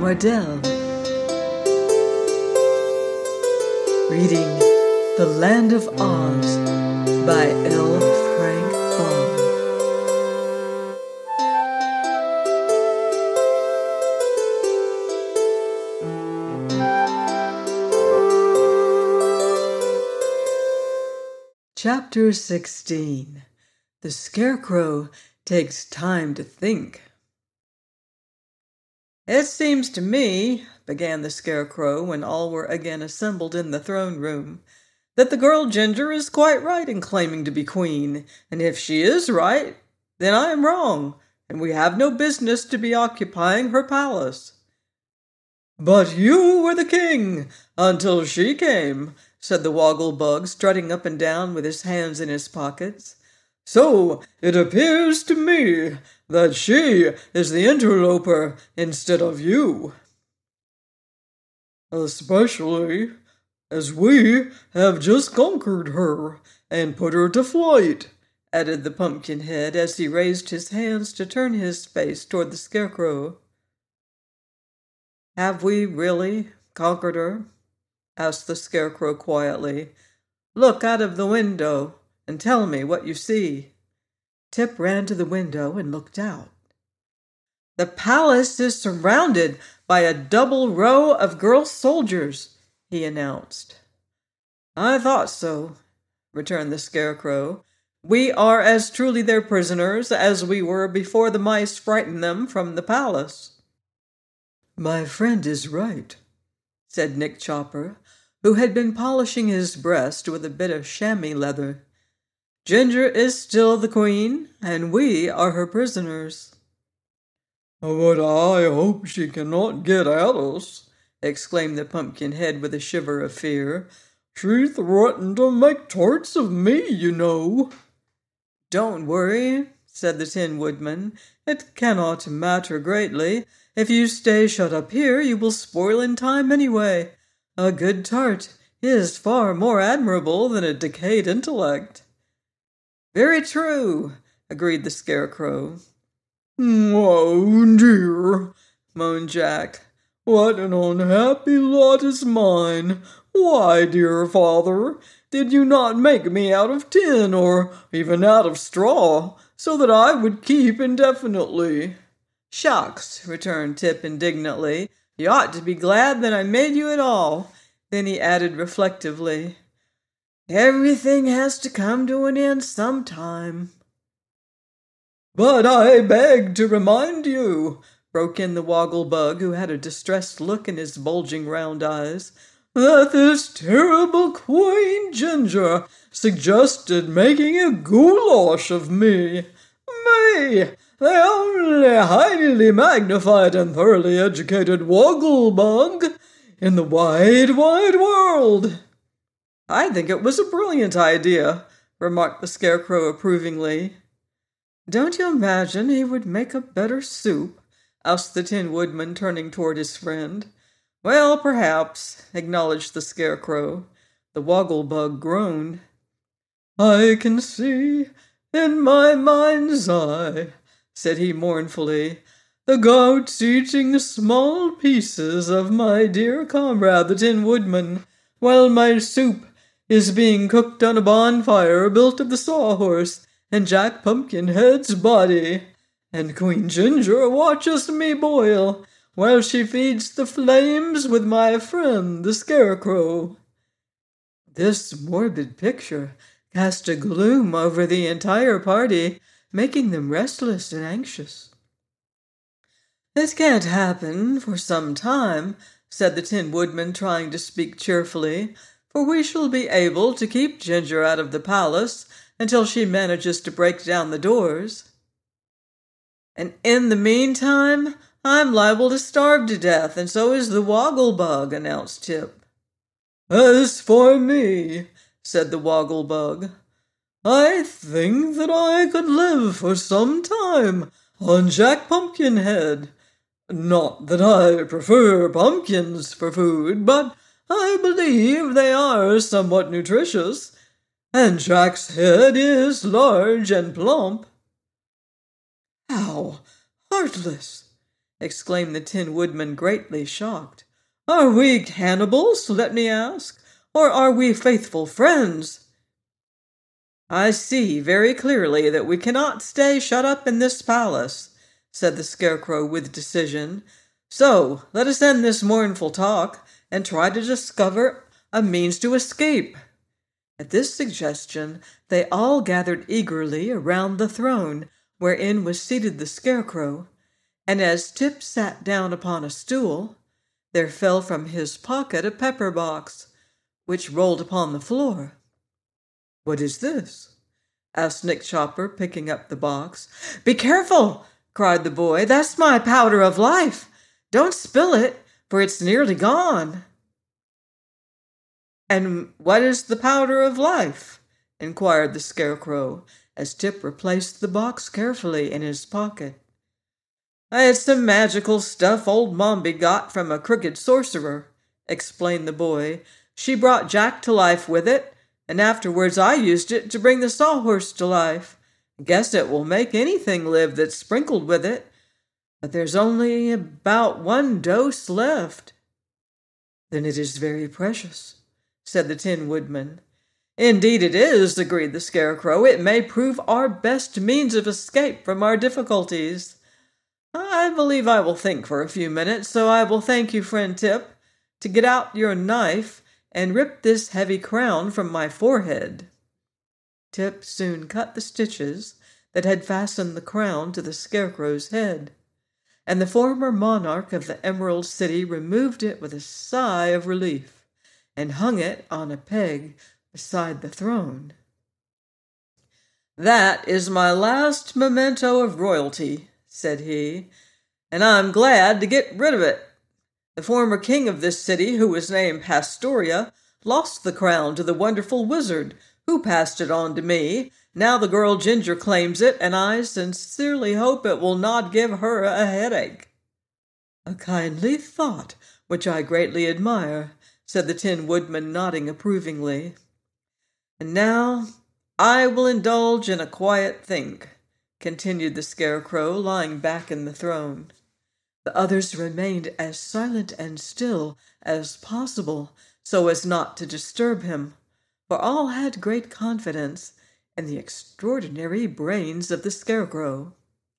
Waddell, reading The Land of Oz by L. Frank Baum. Chapter 16. The Scarecrow Takes Time to Think. "It seems to me," began the Scarecrow when all were again assembled in the throne room, "that the girl Ginger is quite right in claiming to be queen, and if she is right, then I am wrong, and we have no business to be occupying her palace." "But you were the king until she came," said the Woggle-Bug, strutting up and down with his hands in his pockets. "So it appears to me that she is the interloper instead of you. Especially as we have just conquered her and put her to flight," added the Pumpkinhead as he raised his hands to turn his face toward the Scarecrow. "Have we really conquered her?" asked the Scarecrow quietly. "Look out of the window and tell me what you see." Tip ran to the window and looked out. "The palace is surrounded by a double row of girl soldiers," he announced. "I thought so," returned the Scarecrow. "We are as truly their prisoners as we were before the mice frightened them from the palace." "My friend is right," said Nick Chopper, who had been polishing his breast with a bit of chamois leather. "Ginger is still the queen, and we are her prisoners." "But I hope she cannot get at us," exclaimed the Pumpkinhead with a shiver of fear. "She threatened to make tarts of me, you know." "Don't worry," said the Tin Woodman. "It cannot matter greatly. If you stay shut up here, you will spoil in time anyway. A good tart is far more admirable than a decayed intellect." "Very true," agreed the Scarecrow. "Oh dear," moaned Jack. "What an unhappy lot is mine. Why, dear father, did you not make me out of tin or even out of straw, so that I would keep indefinitely?" "Shucks," returned Tip indignantly. "You ought to be glad that I made you at all." Then he added reflectively, "Everything has to come to an end sometime." "But I beg to remind you," broke in the Woggle-Bug, who had a distressed look in his bulging round eyes, "that this terrible Queen Ginger suggested making a goulash of me. Me, the only highly magnified and thoroughly educated Woggle-Bug in the wide, wide world." "I think it was a brilliant idea," remarked the Scarecrow approvingly. "Don't you imagine he would make a better soup?" asked the Tin Woodman, turning toward his friend. "Well, perhaps," acknowledged the Scarecrow. The Woggle-Bug groaned. "I can see in my mind's eye," said he mournfully, "the goats eating small pieces of my dear comrade the Tin Woodman, while my soup is being cooked on a bonfire built of the Sawhorse and Jack Pumpkinhead's body, and Queen Ginger watches me boil while she feeds the flames with my friend the Scarecrow." This morbid picture cast a gloom over the entire party, making them restless and anxious. "It can't happen for some time," said the Tin Woodman, trying to speak cheerfully, "for we shall be able to keep Ginger out of the palace until she manages to break down the doors." "And in the meantime, I'm liable to starve to death, and so is the Woggle-Bug," announced Tip. "As for me," said the Woggle-Bug, "I think that I could live for some time on Jack Pumpkinhead. Not that I prefer pumpkins for food, but I believe they are somewhat nutritious, and Jack's head is large and plump." "How heartless!" exclaimed the Tin Woodman, greatly shocked. "Are we cannibals, let me ask, or are we faithful friends?" "I see very clearly that we cannot stay shut up in this palace," said the Scarecrow with decision. "So let us end this mournful talk and try to discover a means to escape." At this suggestion, they all gathered eagerly around the throne wherein was seated the Scarecrow, and as Tip sat down upon a stool, there fell from his pocket a pepper box, which rolled upon the floor. "What is this?" asked Nick Chopper, picking up the box. "Be careful!" cried the boy. "That's my powder of life. Don't spill it, for it's nearly gone." "And what is the powder of life?" inquired the Scarecrow, as Tip replaced the box carefully in his pocket. "It's some magical stuff old Mombi got from a crooked sorcerer," explained the boy. "She brought Jack to life with it, and afterwards I used it to bring the Sawhorse to life. Guess it will make anything live that's sprinkled with it. But there's only about 1 dose left." "Then it is very precious," said the Tin Woodman. "Indeed it is," agreed the Scarecrow. "It may prove our best means of escape from our difficulties. I believe I will think for a few minutes, so I will thank you, friend Tip, to get out your knife and rip this heavy crown from my forehead." Tip soon cut the stitches that had fastened the crown to the Scarecrow's head, and the former monarch of the Emerald City removed it with a sigh of relief and hung it on a peg beside the throne. "That is my last memento of royalty," said he, "and I'm glad to get rid of it. The former king of this city, who was named Pastoria, lost the crown to the wonderful wizard, who passed it on to me. Now the girl Ginger claims it, and I sincerely hope it will not give her a headache." "A kindly thought, which I greatly admire," said the Tin Woodman, nodding approvingly. "And now I will indulge in a quiet think," continued the Scarecrow, lying back in the throne. The others remained as silent and still as possible, so as not to disturb him, for all had great confidence in the extraordinary brains of the Scarecrow.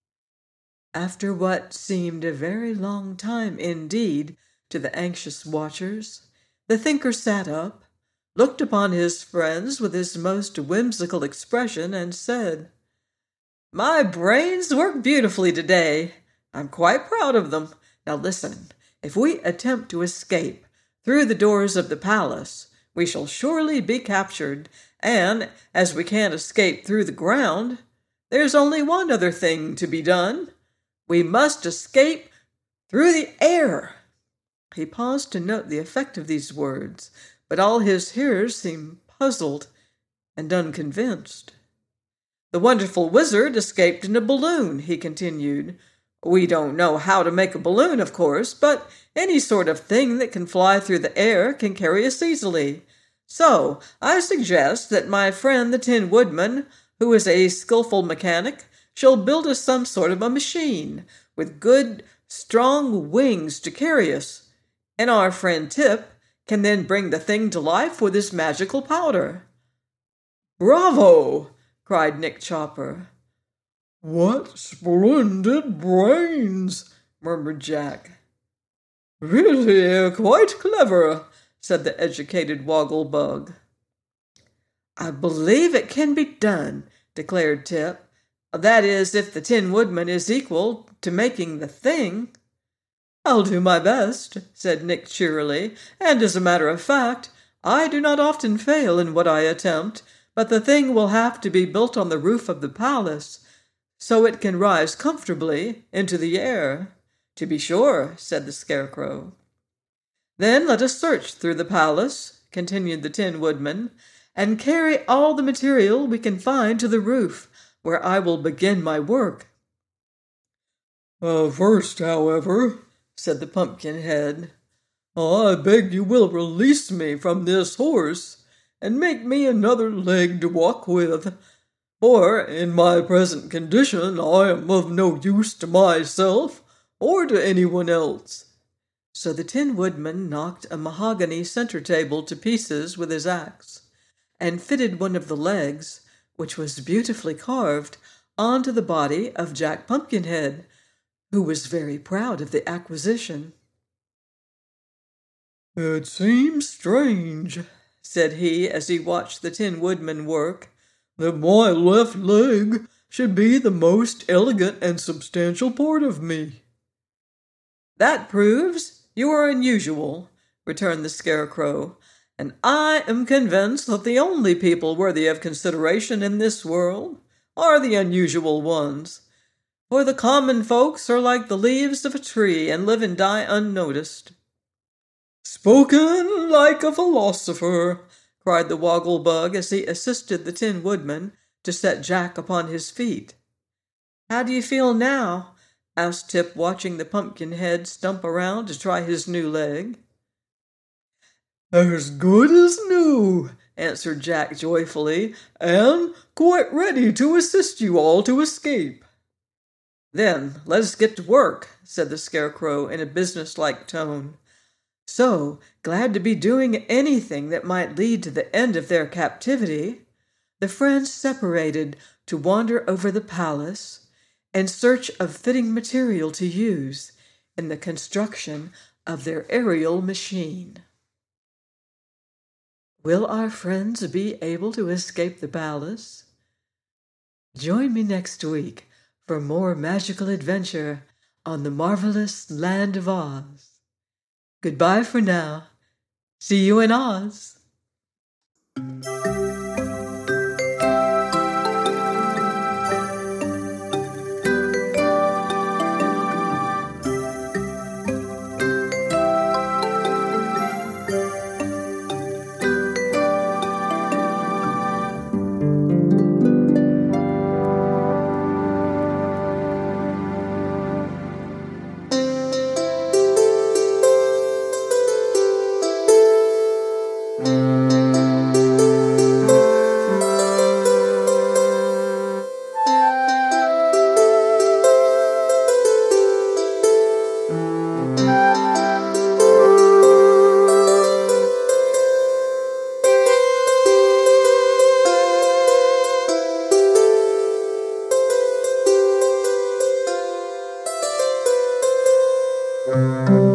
After what seemed a very long time indeed to the anxious watchers, the thinker sat up, looked upon his friends with his most whimsical expression, and said, "My brains work beautifully today. I'm quite proud of them. Now listen, if we attempt to escape through the doors of the palace, we shall surely be captured, and as we can't escape through the ground, there's only one other thing to be done. We must escape through the air." He paused to note the effect of these words, but all his hearers seemed puzzled and unconvinced. "The wonderful wizard escaped in a balloon," he continued. "We don't know how to make a balloon, of course, but any sort of thing that can fly through the air can carry us easily. So I suggest that my friend the Tin Woodman, who is a skillful mechanic, shall build us some sort of a machine with good, strong wings to carry us, and our friend Tip can then bring the thing to life with his magical powder." "Bravo!" cried Nick Chopper. "What splendid brains!" murmured Jack. "Really quite clever," said the educated Wogglebug. "I believe it can be done," declared Tip. "That is, if the Tin Woodman is equal to making the thing." "I'll do my best," said Nick cheerily, "and as a matter of fact, I do not often fail in what I attempt, but the thing will have to be built on the roof of the palace, so it can rise comfortably into the air." "To be sure," said the Scarecrow. "Then let us search through the palace," continued the Tin Woodman, "and carry all the material we can find to the roof, where I will begin my work." "First, however," said the Pumpkinhead, "I beg you will release me from this horse and make me another leg to walk with, for in my present condition I am of no use to myself or to anyone else." So the Tin Woodman knocked a mahogany center table to pieces with his axe, and fitted one of the legs, which was beautifully carved, onto the body of Jack Pumpkinhead, who was very proud of the acquisition. "It seems strange," said he as he watched the Tin Woodman work, "that my left leg should be the most elegant and substantial part of me." "That proves you are unusual," returned the Scarecrow, "and I am convinced that the only people worthy of consideration in this world are the unusual ones. For the common folks are like the leaves of a tree and live and die unnoticed." "Spoken like a philosopher," cried the Woggle-Bug as he assisted the Tin Woodman to set Jack upon his feet. "How do you feel now?" asked Tip, watching the Pumpkinhead stump around to try his new leg. "As good as new," answered Jack joyfully, "and quite ready to assist you all to escape." "Then let us get to work," said the Scarecrow in a businesslike tone. So, glad to be doing anything that might lead to the end of their captivity, the friends separated to wander over the palace in search of fitting material to use in the construction of their aerial machine. Will our friends be able to escape the palace? Join me next week for more magical adventure on the marvelous Land of Oz. Goodbye for now. See you in Oz. Thank you.